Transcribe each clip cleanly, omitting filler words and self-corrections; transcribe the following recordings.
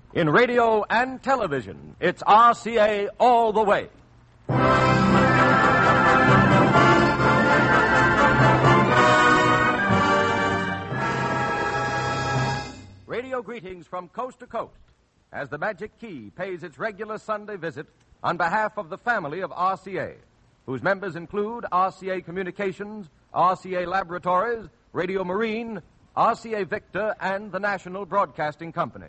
In radio and television, it's RCA all the way. Radio greetings from coast to coast as the Magic Key pays its regular Sunday visit on behalf of the family of RCA, whose members include RCA Communications, RCA Laboratories, Radio Marine, RCA Victor, and the National Broadcasting Company.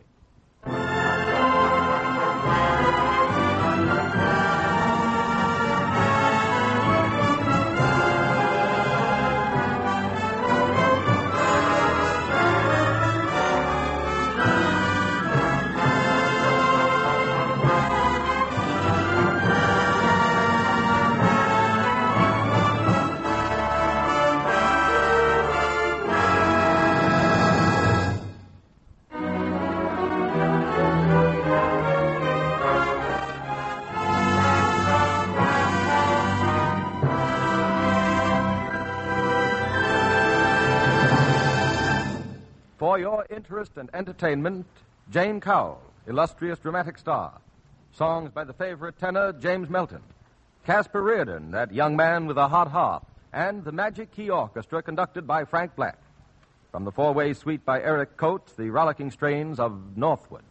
For your interest and entertainment, Jane Cowell, illustrious dramatic star. Songs by the favorite tenor, James Melton. Casper Reardon, that young man with a hot harp. And the Magic Key Orchestra, conducted by Frank Black. From the four-way suite by Eric Coates, the rollicking strains of Northwood.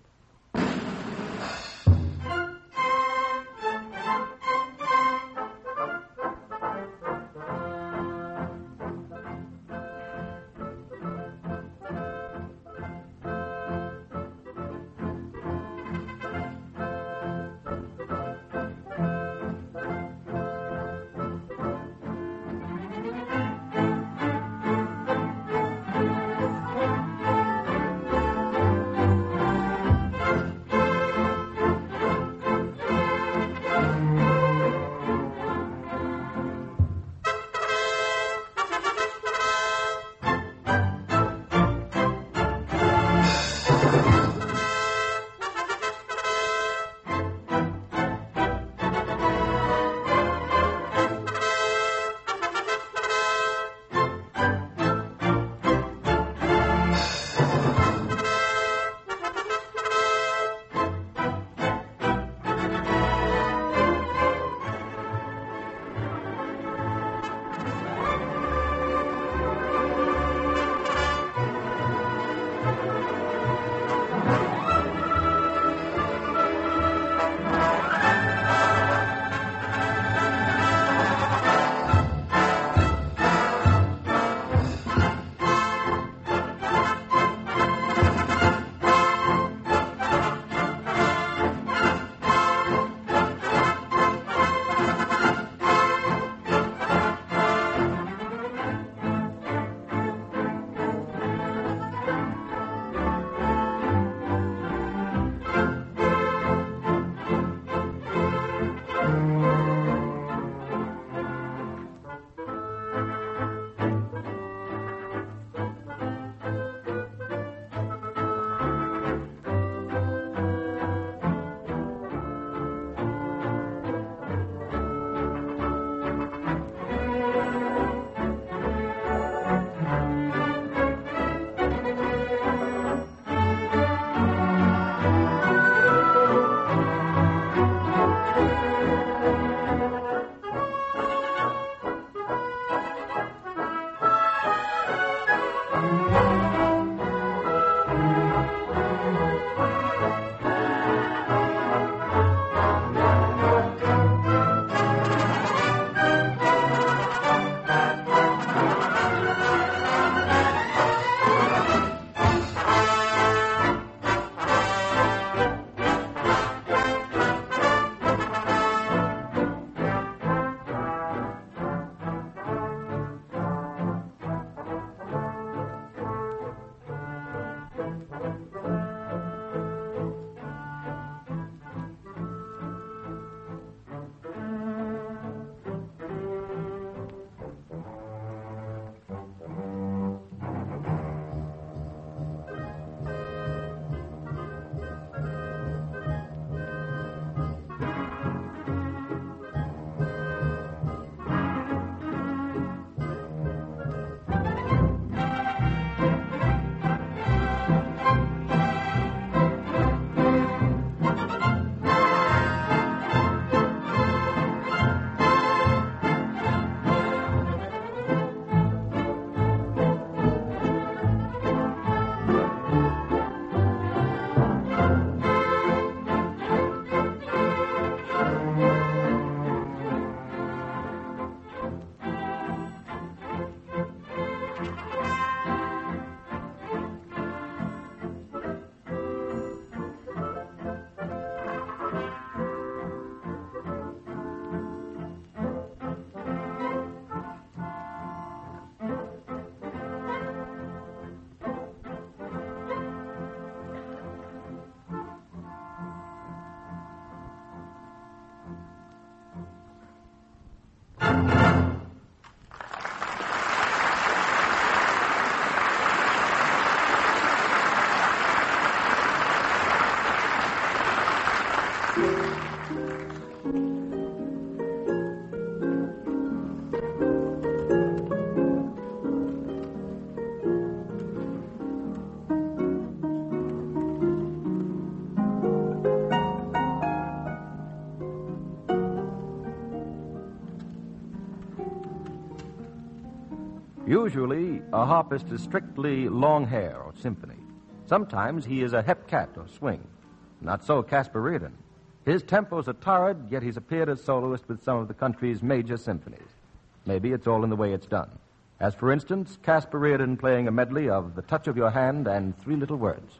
Usually, a harpist is strictly long hair or symphony. Sometimes he is a hepcat or swing. Not so Caspar Reardon. His tempos are torrid, yet he's appeared as soloist with some of the country's major symphonies. Maybe it's all in the way it's done. As, for instance, Caspar Reardon playing a medley of The Touch of Your Hand and Three Little Words.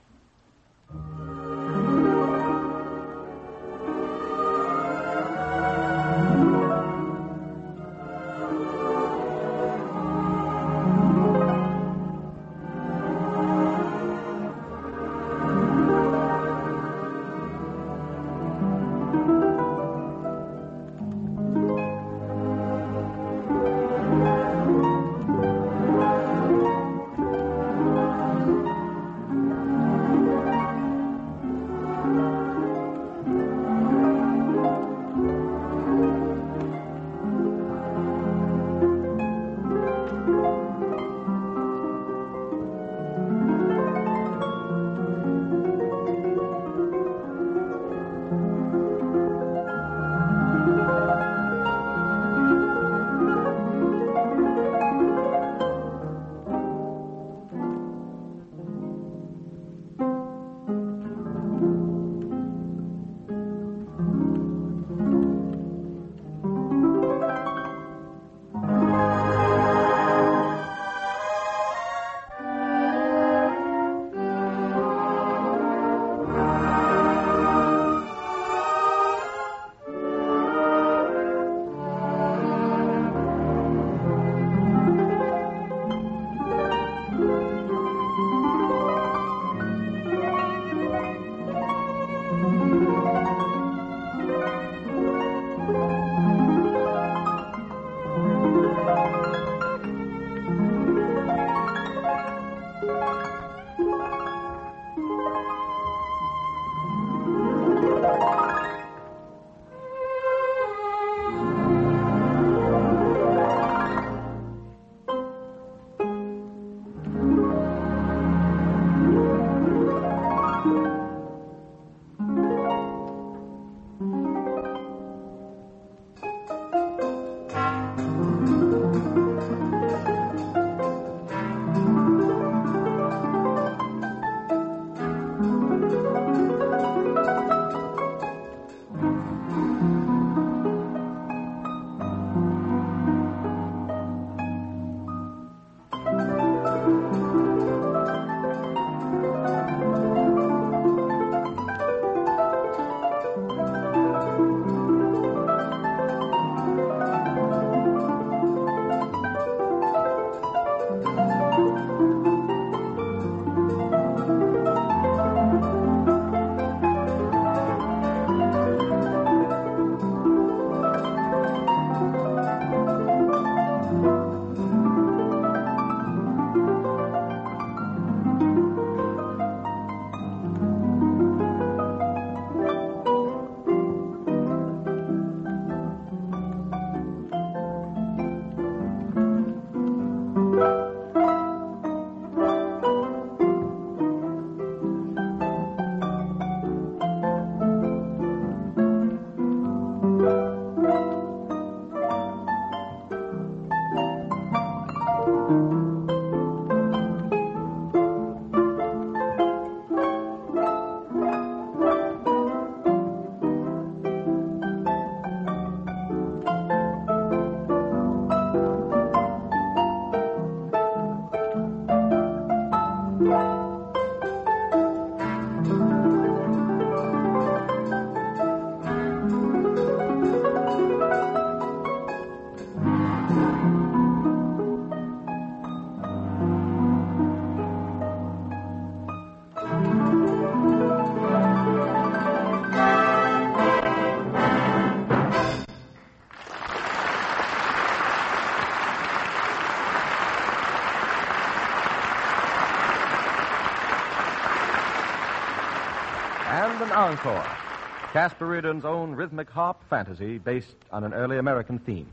And an encore. Caspar Reardon's own rhythmic harp fantasy based on an early American theme.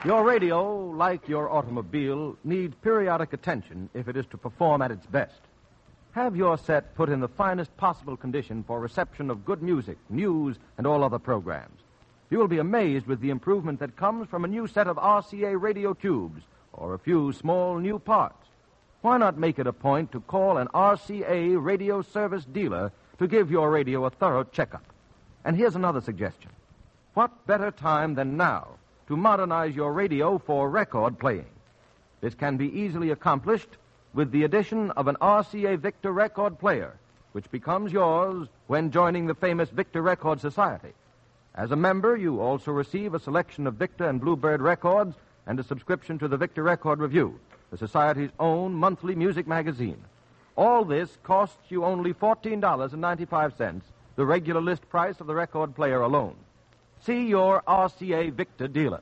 Your radio, like your automobile, needs periodic attention if it is to perform at its best. Have your set put in the finest possible condition for reception of good music, news, and all other programs. You will be amazed with the improvement that comes from a new set of RCA radio tubes or a few small new parts. Why not make it a point to call an RCA radio service dealer to give your radio a thorough checkup? And here's another suggestion. What better time than now to modernize your radio for record playing? This can be easily accomplished with the addition of an RCA Victor record player, which becomes yours when joining the famous Victor Record Society. As a member, you also receive a selection of Victor and Bluebird records and a subscription to the Victor Record Review, the Society's own monthly music magazine. All this costs you only $14.95, the regular list price of the record player alone. See your RCA Victor dealer.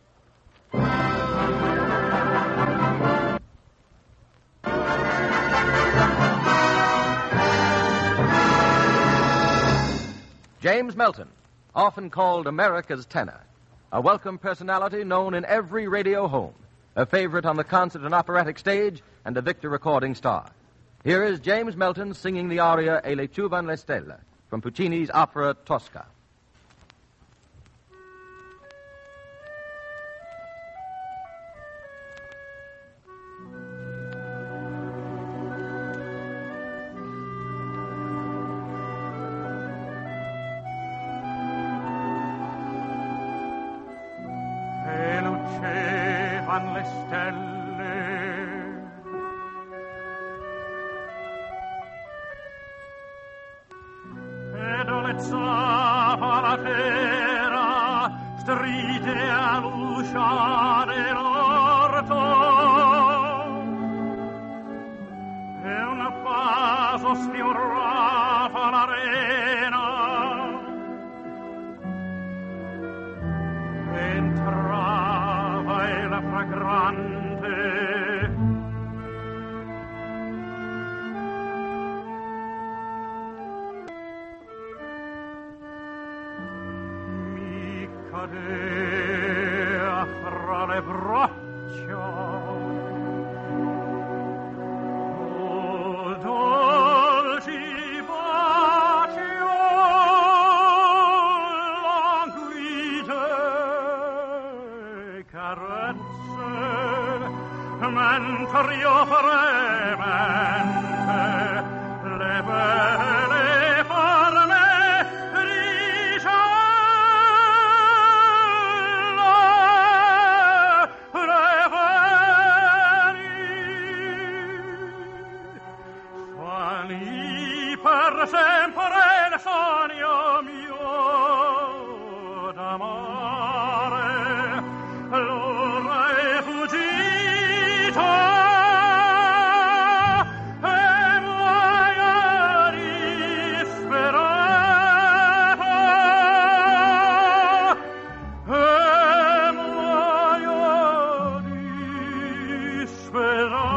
James Melton, often called America's tenor, a welcome personality known in every radio home, a favorite on the concert and operatic stage, and a Victor recording star. Here is James Melton singing the aria E le giuvan le stelle from Puccini's opera Tosca. Le stelle e dolezzava la terra stride a luciare l'orto e un vaso sfiorava l'arena entrava e la fragrante mi cadea fra le braccia. Oh, dolci bacio languide carezze mentre io fremente le belle forme per sempre il sogno mio d'amare l'ora è fuggito e muoio disperato e muoio disperato.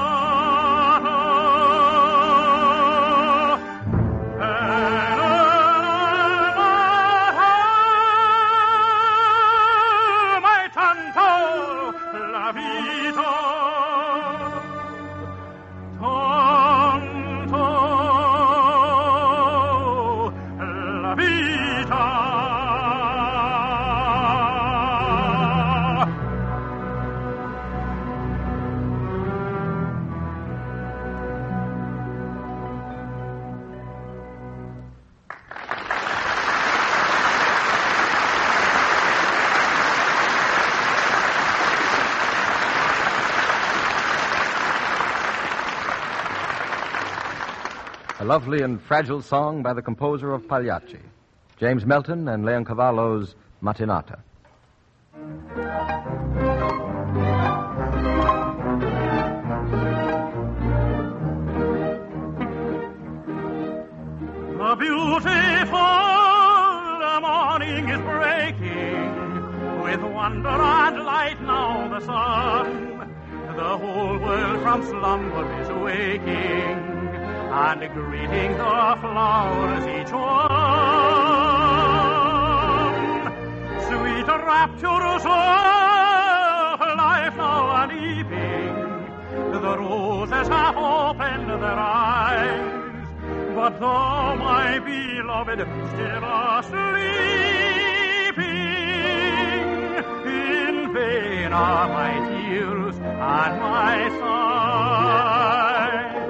A lovely and fragile song by the composer of Pagliacci, James Melton and Leoncavallo's Mattinata. The beautiful morning is breaking with wonder and light now the sun. The whole world from slumber is waking and greeting the flowers each one. Sweet rapturous life now are leaping, the roses have opened their eyes, but though my beloved still are sleeping, in vain are my tears and my sighs.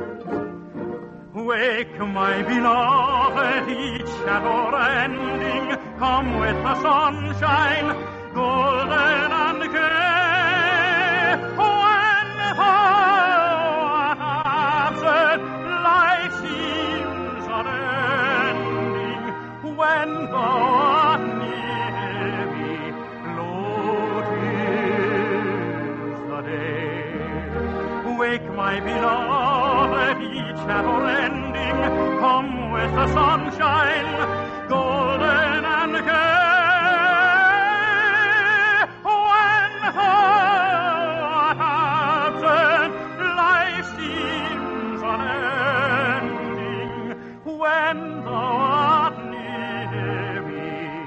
Wake, my beloved, each shadow ending, come with the sunshine, golden and gay. When thou art absent, life seems unending. When thou art near me, floating the day. Wake, my beloved, each shadow ending, come with the sunshine, golden and gay. When thou art absent, life seems unending. When thou art near me,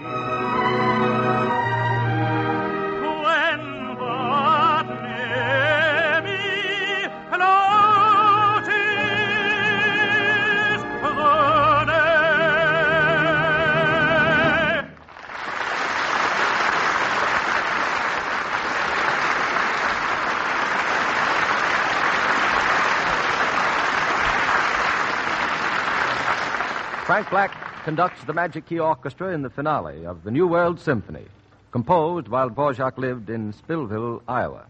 when thou art near me, floating the day. Frank Black conducts the Magic Key Orchestra in the finale of the New World Symphony, composed while Dvorak lived in Spillville, Iowa.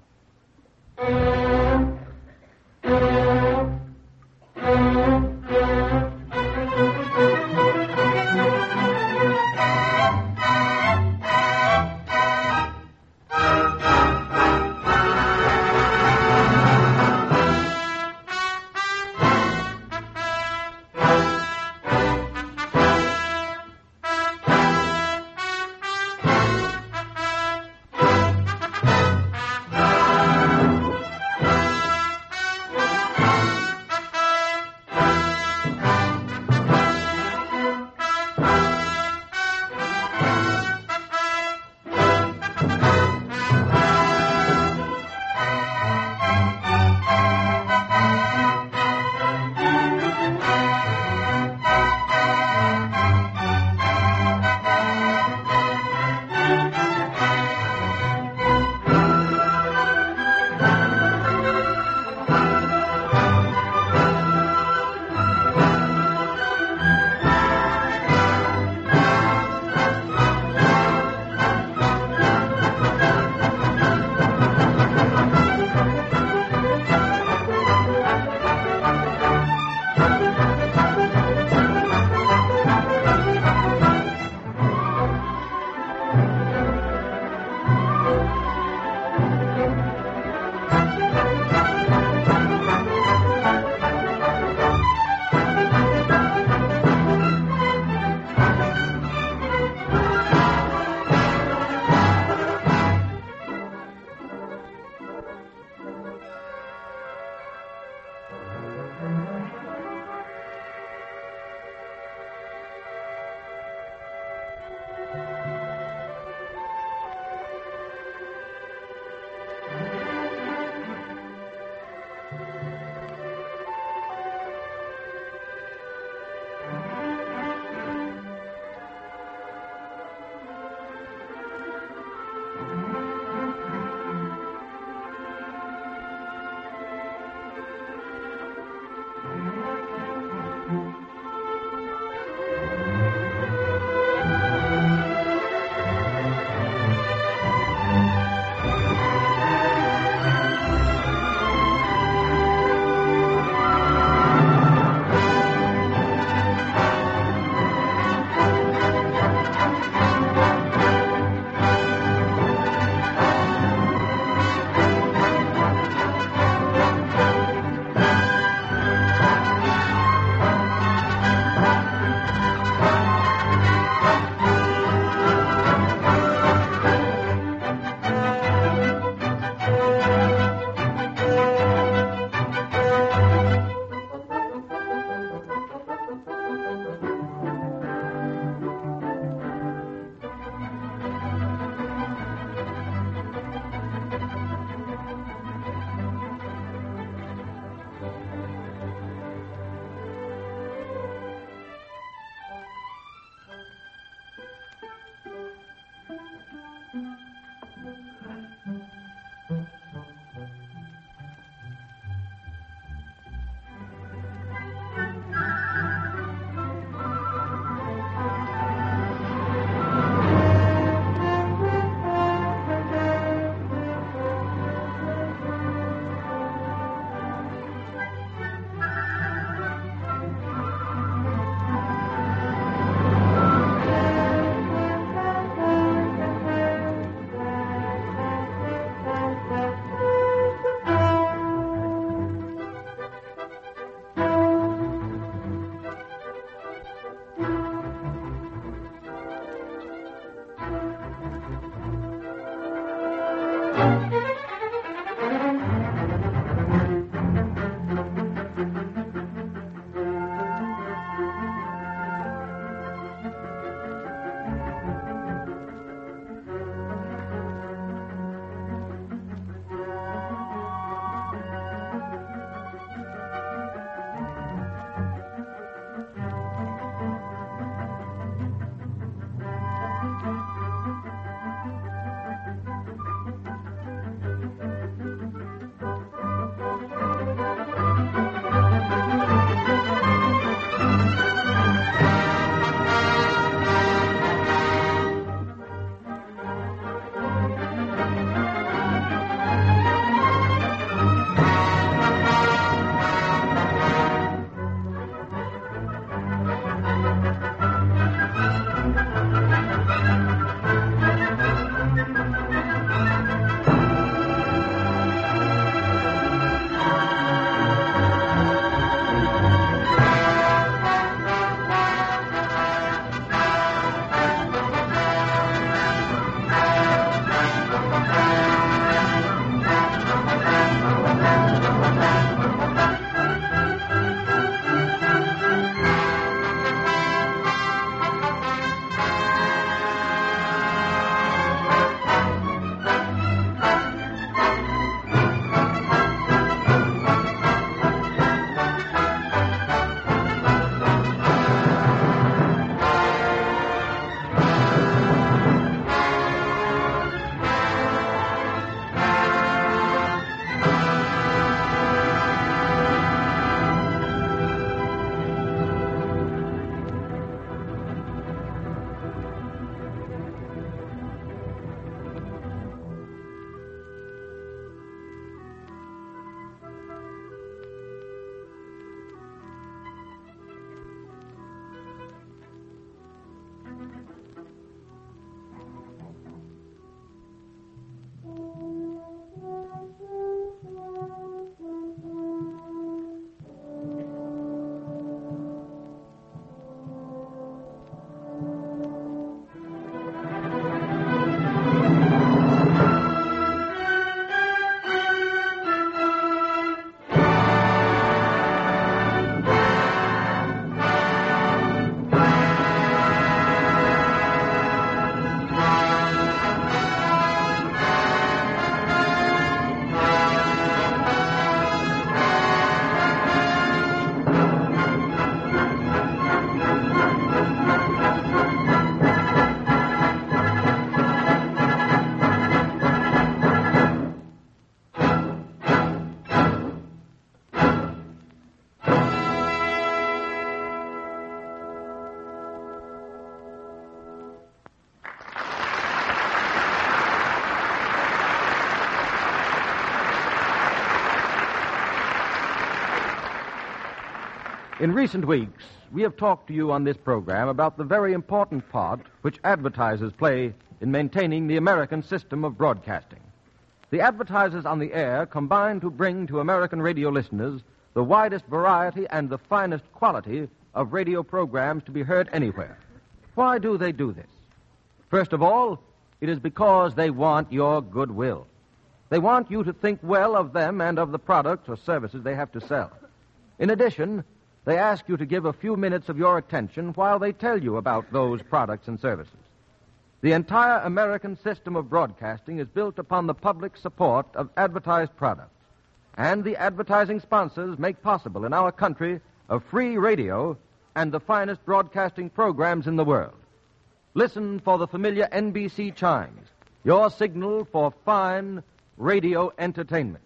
In recent weeks, we have talked to you on this program about the very important part which advertisers play in maintaining the American system of broadcasting. The advertisers on the air combine to bring to American radio listeners the widest variety and the finest quality of radio programs to be heard anywhere. Why do they do this? First of all, it is because they want your goodwill. They want you to think well of them and of the products or services they have to sell. In addition, they ask you to give a few minutes of your attention while they tell you about those products and services. The entire American system of broadcasting is built upon the public support of advertised products. And the advertising sponsors make possible in our country a free radio and the finest broadcasting programs in the world. Listen for the familiar NBC chimes, your signal for fine radio entertainment.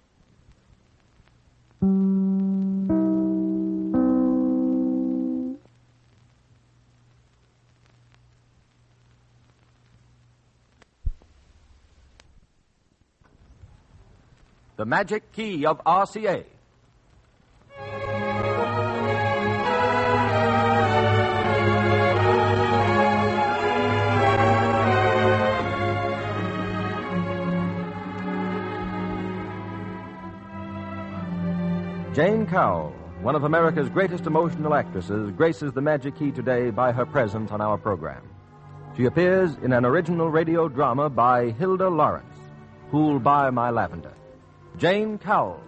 The Magic Key of RCA. Jane Cowell, one of America's greatest emotional actresses, graces the Magic Key today by her presence on our program. She appears in an original radio drama by Hilda Lawrence, Who'll Buy My Lavender? Jane Cowell.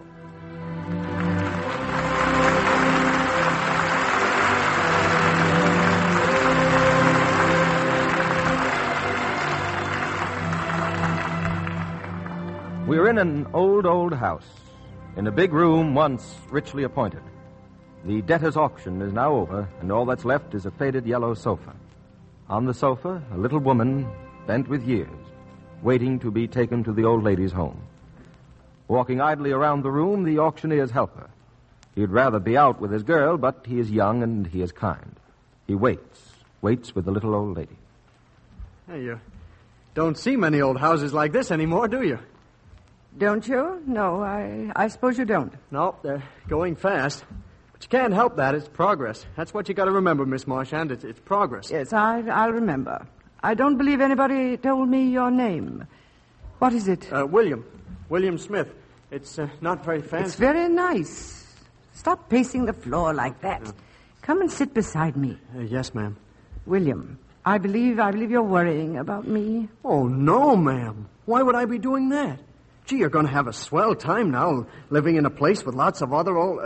We're in an old house, in a big room once richly appointed. The debtor's auction is now over, and all that's left is a faded yellow sofa. On the sofa, a little woman, bent with years, waiting to be taken to the old lady's home. Walking idly around the room, the auctioneer's helper. He'd rather be out with his girl, but he is young and he is kind. He waits with the little old lady. Hey, you don't see many old houses like this anymore, do you? Don't you? No, I suppose you don't. No, they're going fast. But you can't help that. It's progress. That's what you got to remember, Miss Marchand. It's progress. Yes, I'll remember. I don't believe anybody told me your name. What is it? William Smith. It's not very fancy. It's very nice. Stop pacing the floor like that. Come and sit beside me. Yes, ma'am. William, I believe you're worrying about me. Oh, no, ma'am. Why would I be doing that? Gee, you're going to have a swell time now, living in a place with lots of other old,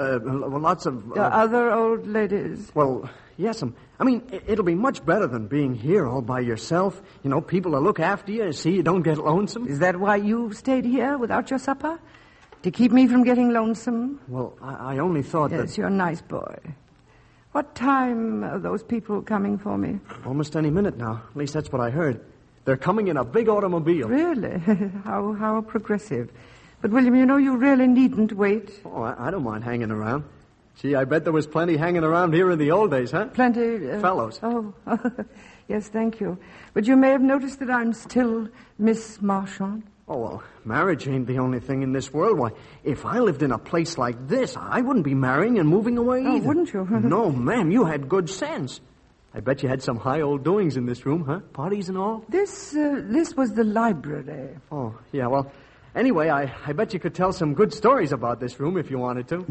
other old ladies. Well, yes, I mean, it'll be much better than being here all by yourself. You know, people to look after you, see you don't get lonesome. Is that why you stayed here without your supper? To keep me from getting lonesome? Well, I only thought that... Yes, you're a nice boy. What time are those people coming for me? Almost any minute now. At least that's what I heard. They're coming in a big automobile. Really? How progressive. But, William, you know you really needn't wait. Oh, I don't mind hanging around. Gee, I bet there was plenty hanging around here in the old days, huh? Plenty... Fellows. Oh, yes, thank you. But you may have noticed that I'm still Miss Marchand. Oh, well, marriage ain't the only thing in this world. Why, if I lived in a place like this, I wouldn't be marrying and moving away either. Oh, wouldn't you? No, ma'am, you had good sense. I bet you had some high old doings in this room, huh? Parties and all? This was the library. Oh, yeah, well, anyway, I bet you could tell some good stories about this room if you wanted to.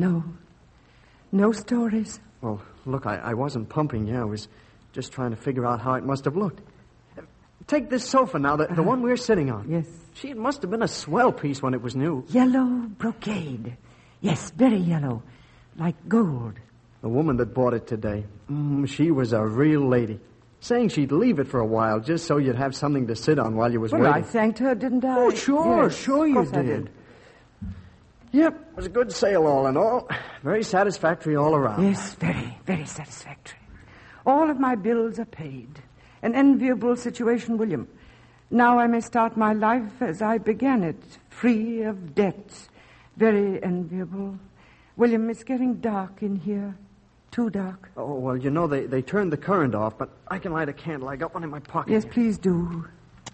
No stories. Well, look, I wasn't pumping you. I was just trying to figure out how it must have looked. Take this sofa now, the one we're sitting on. Yes. Gee, it must have been a swell piece when it was new. Yellow brocade. Yes, very yellow. Like gold. The woman that bought it today, she was a real lady. Saying she'd leave it for a while just so you'd have something to sit on while you was waiting. I thanked her, didn't I? Oh, sure, yes, sure you did. Yep, it was a good sale all in all. Very satisfactory all around. Yes, very, very satisfactory. All of my bills are paid. An enviable situation, William. Now I may start my life as I began it, free of debt. Very enviable. William, it's getting dark in here. Too dark. Oh, well, you know, they turned the current off, but I can light a candle. I got one in my pocket. Yes, here. please do.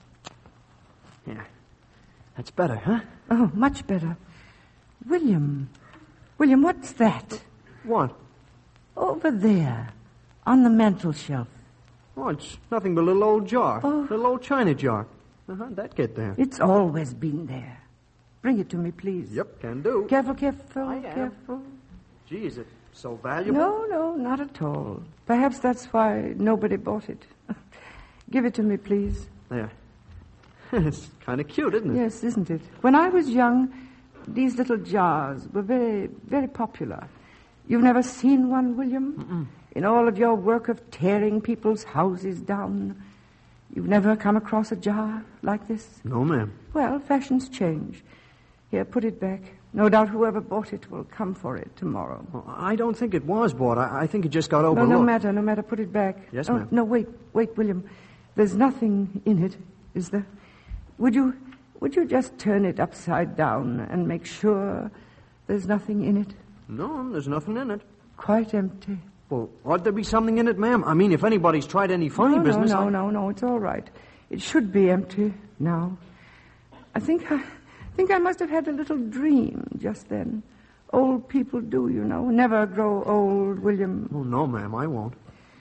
Yeah. That's better, huh? Oh, much better. William, what's that? What? Over there, on the mantel shelf. Oh, it's nothing but a little old jar. Oh. A little old china jar. How'd that get there? It's always been there. Bring it to me, please. Yep, can do. Careful, careful, I am. careful. Gee, is it so valuable? No, not at all. Perhaps that's why nobody bought it. Give it to me, please. There. It's kind of cute, isn't it? Yes, isn't it? When I was young, these little jars were very, very popular. You've never seen one, William? Mm-mm. In all of your work of tearing people's houses down, you've never come across a jar like this? No, ma'am. Well, fashions change. Here, put it back. No doubt whoever bought it will come for it tomorrow. Well, I don't think it was bought. I think it just got overlooked. No matter. Put it back. Yes, Oh, ma'am. no, wait, William. There's nothing in it, is there? Would you just turn it upside down and make sure there's nothing in it? No, there's nothing in it. Quite empty. Well, ought there be something in it, ma'am? I mean, if anybody's tried any funny business... No, it's all right. It should be empty now. I think I must have had a little dream just then. Old people do, you know. Never grow old, William. Oh, no, ma'am, I won't.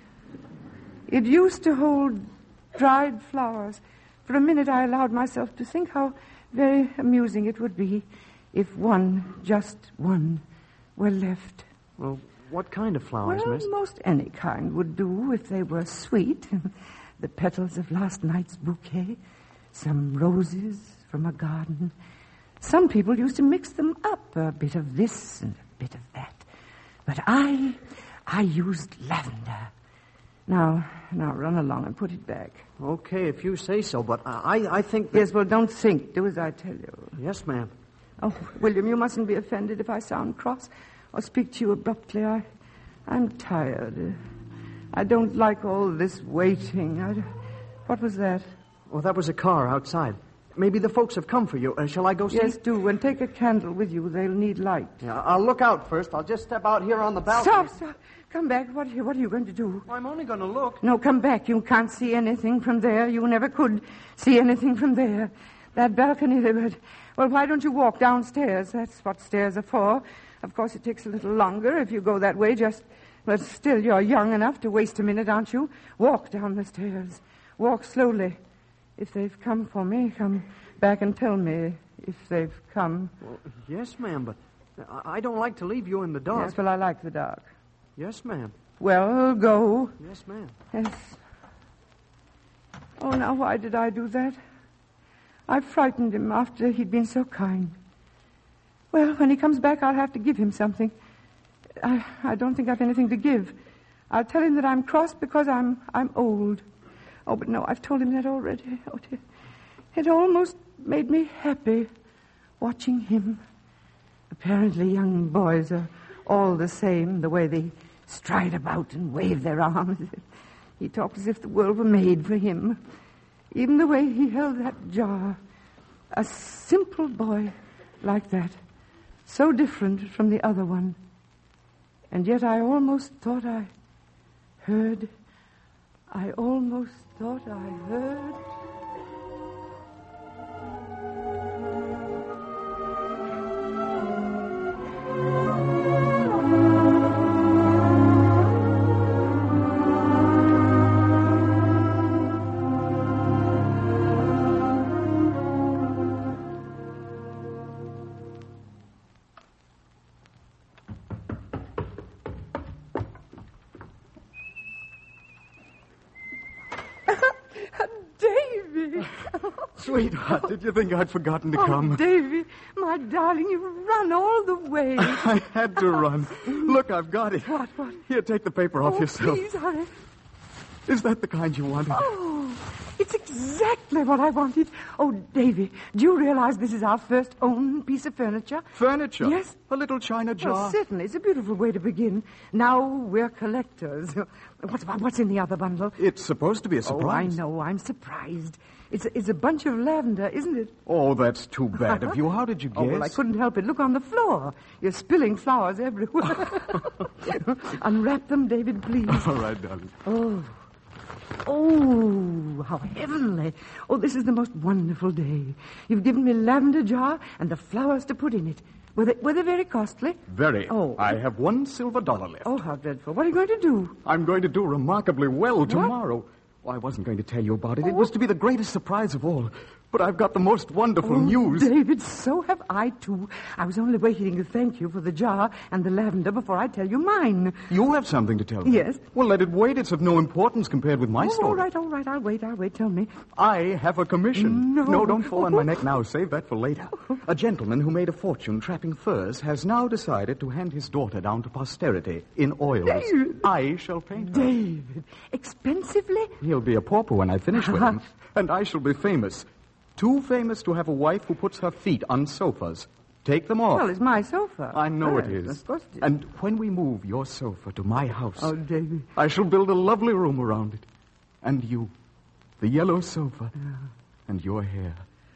It used to hold dried flowers. For a minute I allowed myself to think how very amusing it would be if just one, were left. Well, what kind of flowers, Well, miss? most any kind would do if they were sweet. The petals of last night's bouquet, some roses from a garden. Some people used to mix them up, a bit of this and a bit of that. But I used lavender. Now run along and put it back. Okay, if you say so, but I think that... Yes, well, don't think. Do as I tell you. Yes, ma'am. Oh, William, you mustn't be offended if I sound cross or speak to you abruptly. I'm tired. I don't like all this waiting. What was that? Oh, that was a car outside. Maybe the folks have come for you. Shall I go see? Yes, do. And take a candle with you. They'll need light. Yeah, I'll look out first. I'll just step out here on the balcony. Stop. Come back. What are you going to do? I'm only going to look. No, come back. You can't see anything from there. You never could see anything from there. That balcony, well, why don't you walk downstairs? That's what stairs are for. Of course, it takes a little longer if you go that way, but still, you're young enough to waste a minute, aren't you? Walk down the stairs. Walk slowly. If they've come for me, come back and tell me if they've come. Well, yes, ma'am, but I don't like to leave you in the dark. Yes, well, I like the dark. Yes, ma'am. Well, go. Yes, ma'am. Yes. Oh, now, why did I do that? I frightened him after he'd been so kind. Well, when he comes back, I'll have to give him something. I don't think I've anything to give. I'll tell him that I'm cross because I'm old. Oh, but no, I've told him that already. Oh, dear. It almost made me happy watching him. Apparently young boys are all the same, the way they stride about and wave their arms. He talked as if the world were made for him. Even the way he held that jar. A simple boy like that. So different from the other one. And yet I almost thought I heard. I almost thought I heard. Davy! Sweetheart, did you think I'd forgotten to come? Davy, my darling, you've run all the way. I had to run. Look, I've got it. What? Here, take the paper off yourself. Please, hurry. Is that the kind you wanted? Oh, it's exactly what I wanted. Oh, Davy, do you realize this is our first own piece of furniture? Furniture? Yes. A little china jar? Well, certainly. It's a beautiful way to begin. Now we're collectors. What's in the other bundle? It's supposed to be a surprise. Oh, I know. I'm surprised. It's a bunch of lavender, isn't it? Oh, that's too bad of you. How did you guess? Oh, well, I couldn't help it. Look on the floor. You're spilling flowers everywhere. Unwrap them, David, please. All right, darling. Oh, how heavenly. Oh, this is the most wonderful day. You've given me lavender jar and the flowers to put in it. Were they very costly? Very. Oh. I have $1 silver left. Oh, how dreadful. What are you going to do? I'm going to do remarkably well tomorrow. Well, I wasn't going to tell you about it. It was to be the greatest surprise of all. But I've got the most wonderful news. David, so have I, too. I was only waiting to thank you for the jar and the lavender before I tell you mine. You have something to tell me? Yes. Well, let it wait. It's of no importance compared with my story. All right. I'll wait. Tell me. I have a commission. No. Don't fall on my neck now. Save that for later. A gentleman who made a fortune trapping furs has now decided to hand his daughter down to posterity in oils. David. I shall paint her. David, expensively? He'll be a pauper when I finish with him. And I shall be famous. Too famous to have a wife who puts her feet on sofas. Take them off. Well, it's my sofa. I know Yes, it is. Of course it is. And when we move your sofa to my house, Oh, David. I shall build a lovely room around it. And you, the yellow sofa, and your hair.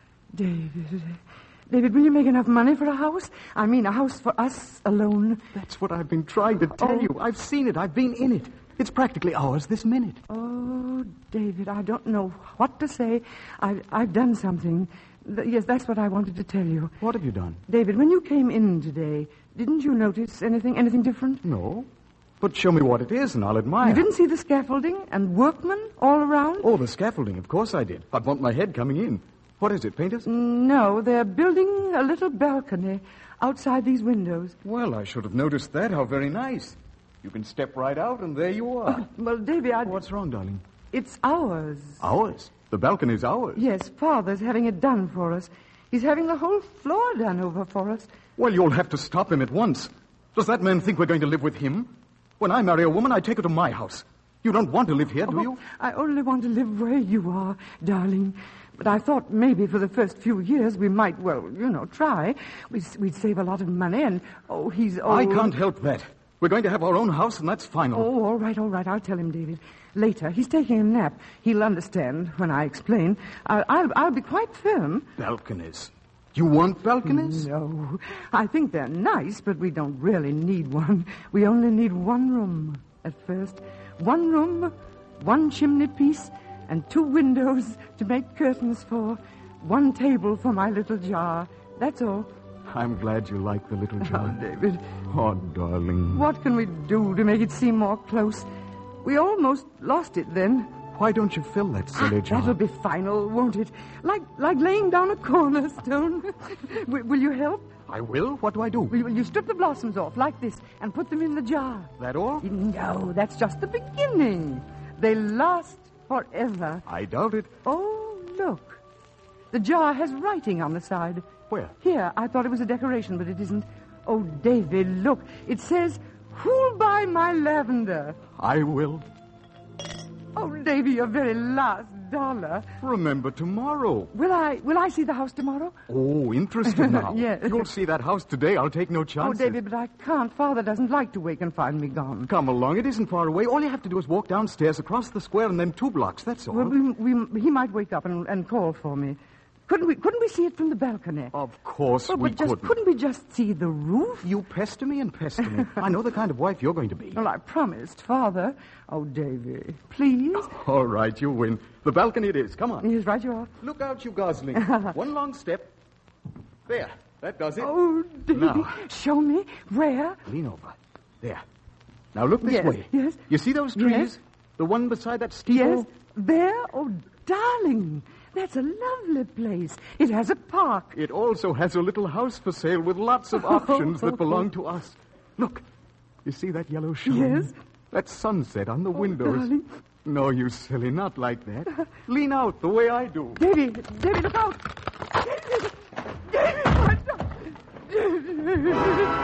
David, will you make enough money for a house? I mean, a house for us alone. That's what I've been trying to tell you. I've seen it. I've been in it. It's practically ours this minute. Oh, David, I don't know what to say. I've done something. Yes, that's what I wanted to tell you. What have you done? David, when you came in today, didn't you notice anything different? No. But show me what it is, and I'll admire. You didn't see the scaffolding and workmen all around? Oh, the scaffolding. Of course I did. I'd want my head coming in. What is it, painters? No, they're building a little balcony outside these windows. Well, I should have noticed that. How very nice. You can step right out, and there you are. Well, Davy, What's wrong, darling? It's ours. Ours? The balcony's ours? Yes, Father's having it done for us. He's having the whole floor done over for us. Well, you'll have to stop him at once. Does that man think we're going to live with him? When I marry a woman, I take her to my house. You don't want to live here, do you? I only want to live where you are, darling. But I thought maybe for the first few years we might, try. We'd save a lot of money, and, he's old. I can't help that. We're going to have our own house, and that's final. Oh, all right. I'll tell him, David. Later, he's taking a nap. He'll understand when I explain. I'll be quite firm. Balconies. You want balconies? No. I think they're nice, but we don't really need one. We only need one room at first. One room, one chimney piece, and 2 windows to make curtains for. 1 table for my little jar. That's all. I'm glad you like the little jar. Oh, David. Oh, darling. What can we do to make it seem more close? We almost lost it then. Why don't you fill that silly jar? That'll be final, won't it? Like laying down a cornerstone. Will you help? I will. What do I do? Will you strip the blossoms off like this and put them in the jar? That all? No, that's just the beginning. They last forever. I doubt it. Oh, look. The jar has writing on the side. Where? Here, I thought it was a decoration, but it isn't. Oh, David, look. It says, "Who'll buy my lavender?" I will. Oh, Davy, your very last dollar. Remember tomorrow. Will I see the house tomorrow? Oh, interested now. Yes. You'll see that house today. I'll take no Oh, chances. David, but I can't. Father doesn't like to wake and find me gone. Come along. It isn't far away. All you have to do is walk downstairs across the square and then 2 blocks. That's all. Well, he might wake up and call for me. Couldn't we see it from the balcony? Of course Well, we but couldn't. couldn't we just see the roof? You pester me and pester me. I know the kind of wife you're going to be. Well, I promised, Father. Oh, Davy, please. All right, you win. The balcony it is. Come on. Yes, right you are. Look out, you gosling. 1 long step. There. That does it. Oh, Davy, Now. show me. Where? Lean over. There. Now look this Yes, way. yes. You see those trees? Yes. The one beside that steeple? Yes, there? Oh, darling, that's a lovely place. It has a park. It also has a little house for sale with lots of options that belong to us. Look. You see that yellow shine? Yes. That sunset on the windows. darling. No, you silly, not like that. Lean out the way I do. Davy, look out. Davy, my darling.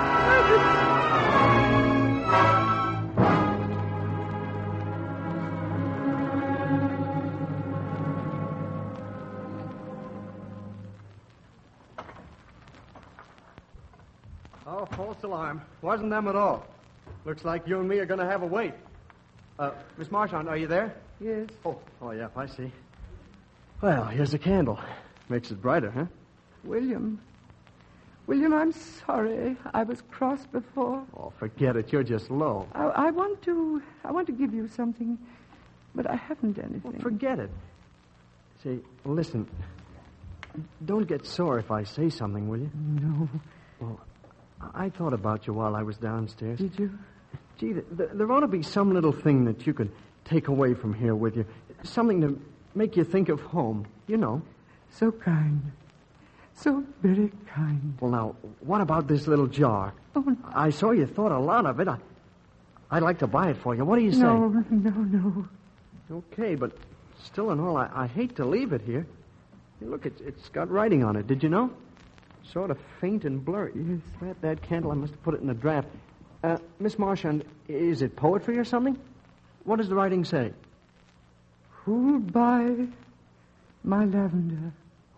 Oh, false alarm. Wasn't them at all. Looks like you and me are going to have a wait. Miss Marchand, are you there? Yes. Oh, yeah, I see. Well, here's a candle. Makes it brighter, huh? William, I'm sorry. I was cross before. Oh, forget it. You're just low. I want to give you something, but I haven't anything. Well, forget it. See, listen. Don't get sore if I say something, will you? No. Well, I thought about you while I was downstairs. Did you? Gee, there ought to be some little thing that you could take away from here with you. Something to make you think of home, you know. So kind. So very kind. Well, now, what about this little jar? Oh, no. I saw you thought a lot of it. I'd like to buy it for you. What do you say? No. Okay, but still and all, I hate to leave it here. Hey, look, it's got writing on it. Did you know? Sort of faint and blurry. Yes. That candle, I must have put it in the draft. Miss Marchand, is it poetry or something? What does the writing say? Who'd buy my lavender?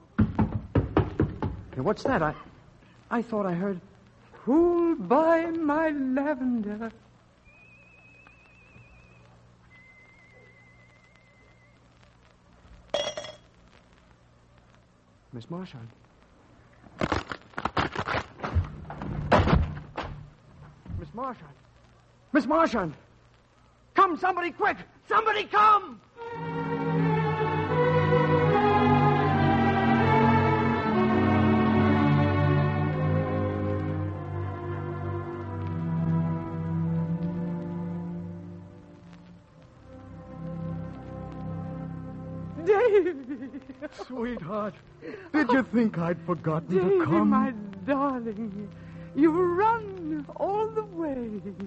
Hey, what's that? I thought I heard... Who'll buy my lavender? Miss Marchand. Miss Marchand. Miss Marchand! Come, somebody, quick! Somebody come! Davy! Sweetheart, did you think I'd forgotten Davy, to come? my darling, you've run all the way.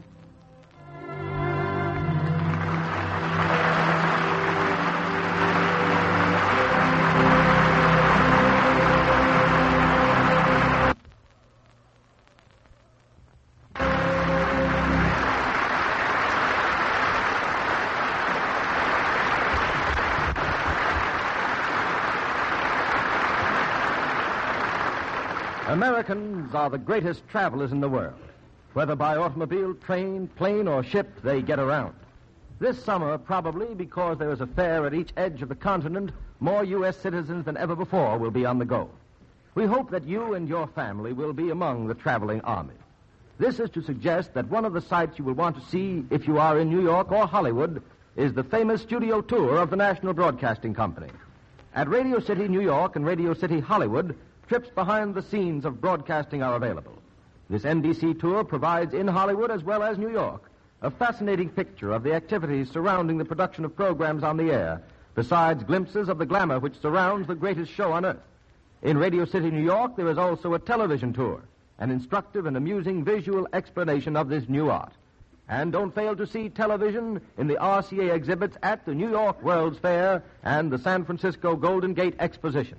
Americans are the greatest travelers in the world. Whether by automobile, train, plane, or ship, they get around. This summer, probably because there is a fair at each edge of the continent, more U.S. citizens than ever before will be on the go. We hope that you and your family will be among the traveling army. This is to suggest that one of the sights you will want to see if you are in New York or Hollywood is the famous studio tour of the National Broadcasting Company. At Radio City, New York, and Radio City, Hollywood, trips behind the scenes of broadcasting are available. This NBC tour provides in Hollywood as well as New York a fascinating picture of the activities surrounding the production of programs on the air, besides glimpses of the glamour which surrounds the greatest show on earth. In Radio City, New York, there is also a television tour, an instructive and amusing visual explanation of this new art. And don't fail to see television in the RCA exhibits at the New York World's Fair and the San Francisco Golden Gate Exposition.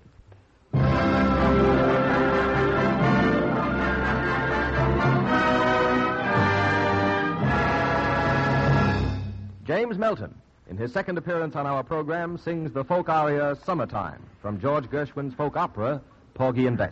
James Melton, in his second appearance on our program, sings the folk aria Summertime from George Gershwin's folk opera, Porgy and Bess.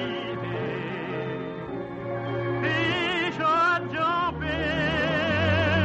Fish are jumping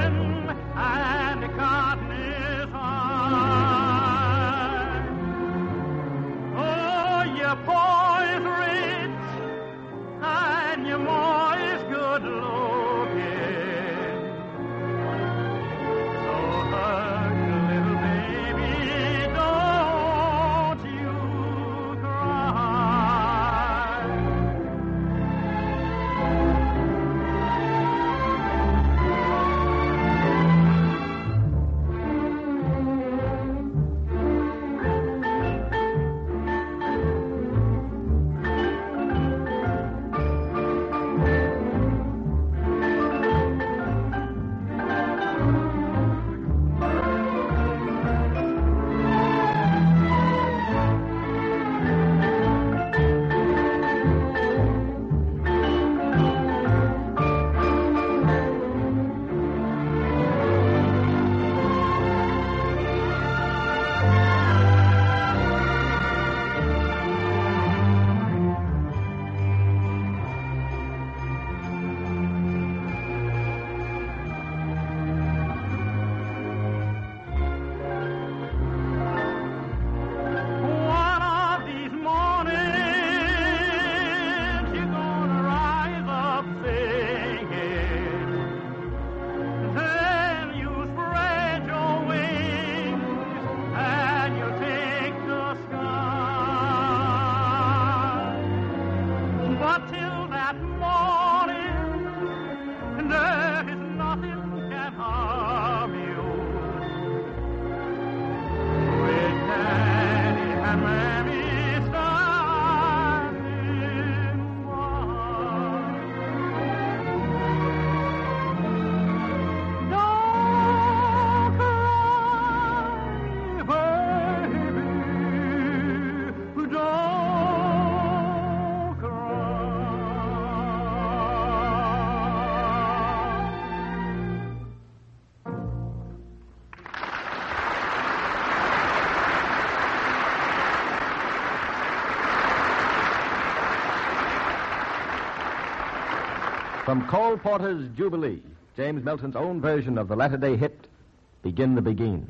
From Cole Porter's Jubilee, James Melton's own version of the latter-day hit, Begin the Begin.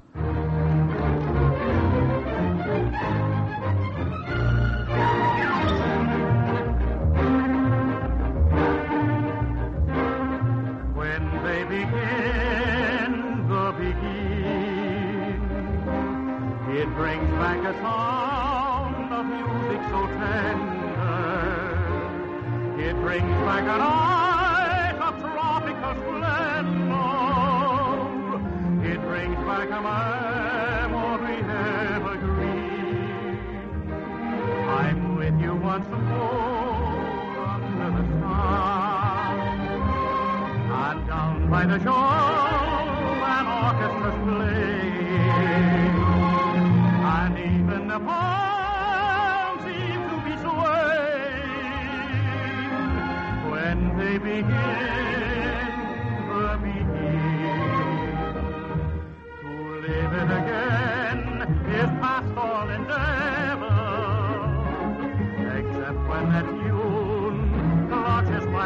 When they begin the begin, it brings back a sound of music so tender. It brings back a night of tropical splendor. It brings back a memory evergreen. I'm with you once more under the stars, and down by the shore an orchestra's playing, and even the palms seem to be swaying. When they begin the begin, to live it again is past all endeavor, except when that tune clutches my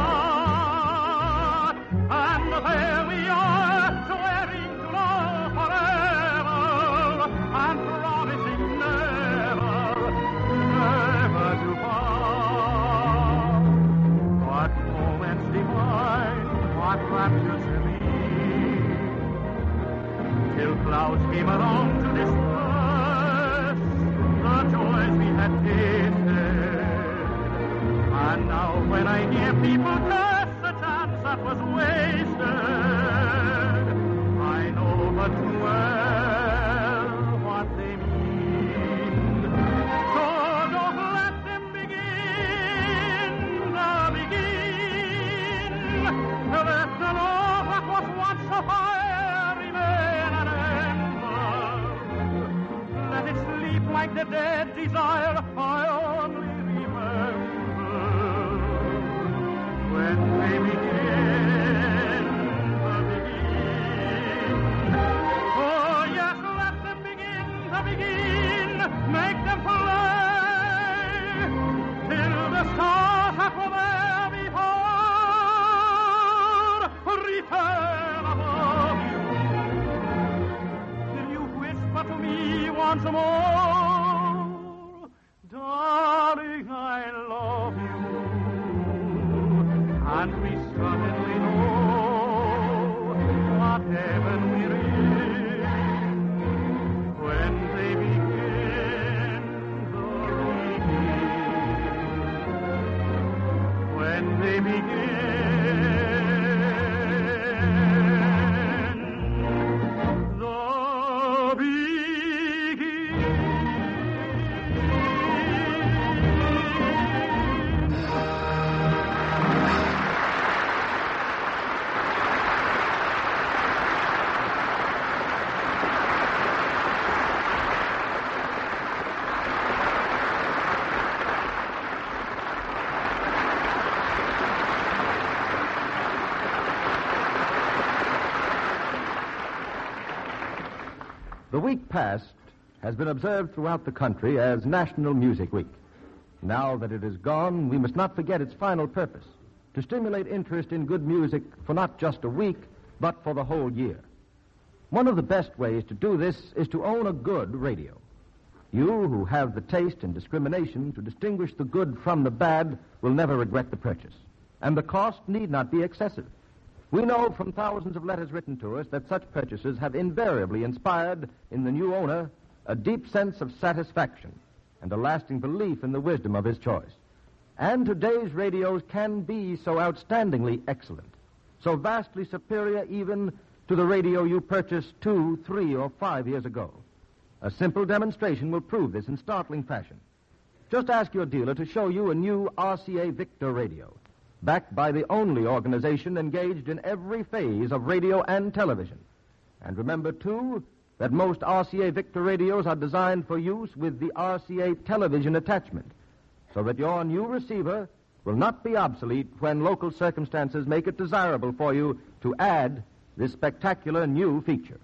heart, and there we are, swearing to love forever, and promising never, never to part. What moments divine, what raptures serene, till clouds came along to disperse the joys we had tasted. And now when I hear people curse the chance that was wasted, I know but too well what they mean. So don't let them begin the begin. Let the love that was once so fire remain an ember. Let it sleep like the dead desire I only remember. When they begin the begin. Oh yes, let them begin the begin. Make them play till the stars that were there before return above you. Till you whisper to me once more, darling, I love you. And we suddenly know what heaven we're in when they begin the begin. When they begin the begin. The week past has been observed throughout the country as National Music Week. Now that it is gone, we must not forget its final purpose, to stimulate interest in good music for not just a week, but for the whole year. One of the best ways to do this is to own a good radio. You who have the taste and discrimination to distinguish the good from the bad will never regret the purchase. And the cost need not be excessive. We know from thousands of letters written to us that such purchases have invariably inspired in the new owner a deep sense of satisfaction and a lasting belief in the wisdom of his choice. And today's radios can be so outstandingly excellent, so vastly superior even to the radio you purchased 2, 3, or 5 years ago. A simple demonstration will prove this in startling fashion. Just ask your dealer to show you a new RCA Victor radio, backed by the only organization engaged in every phase of radio and television. And remember, too, that most RCA Victor radios are designed for use with the RCA television attachment, so that your new receiver will not be obsolete when local circumstances make it desirable for you to add this spectacular new feature.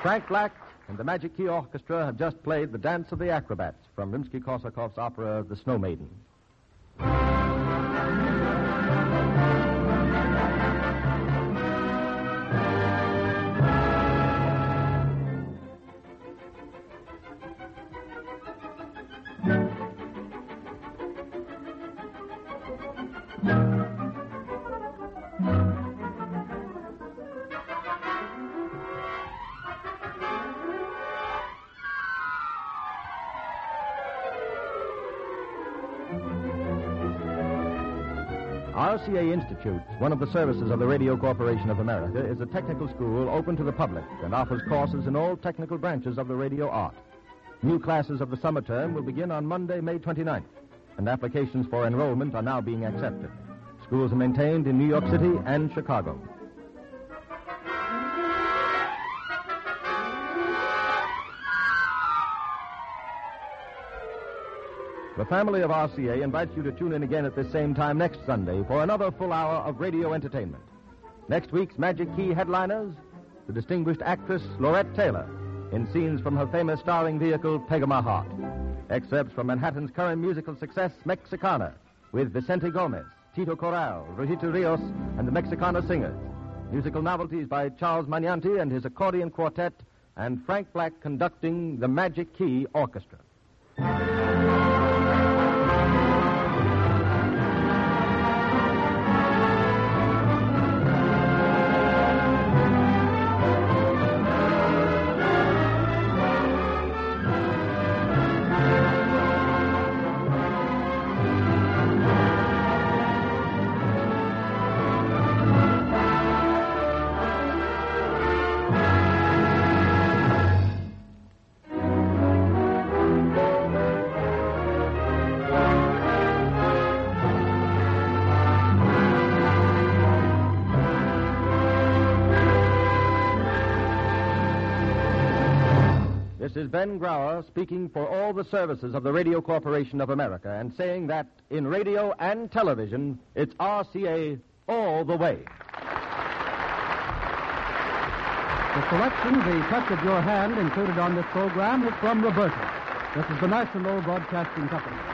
Frank Black and the Magic Key Orchestra have just played The Dance of the Acrobats from Rimsky-Korsakov's opera The Snow Maiden. RCA Institute, one of the services of the Radio Corporation of America, is a technical school open to the public and offers courses in all technical branches of the radio art. New classes of the summer term will begin on Monday, May 29th, and applications for enrollment are now being accepted. Schools are maintained in New York City and Chicago. The family of RCA invites you to tune in again at this same time next Sunday for another full hour of radio entertainment. Next week's Magic Key headliners, the distinguished actress Laurette Taylor in scenes from her famous starring vehicle, Pega Heart. Excerpts from Manhattan's current musical success, Mexicana, with Vicente Gomez, Tito Corral, Rosita Rios, and the Mexicana Singers. Musical novelties by Charles Magnanti and his accordion quartet, and Frank Black conducting the Magic Key Orchestra. This is Ben Grauer speaking for all the services of the Radio Corporation of America and saying that in radio and television, it's RCA all the way. The selection, The Touch of Your Hand, included on this program is from Roberta. This is the National Broadcasting Company.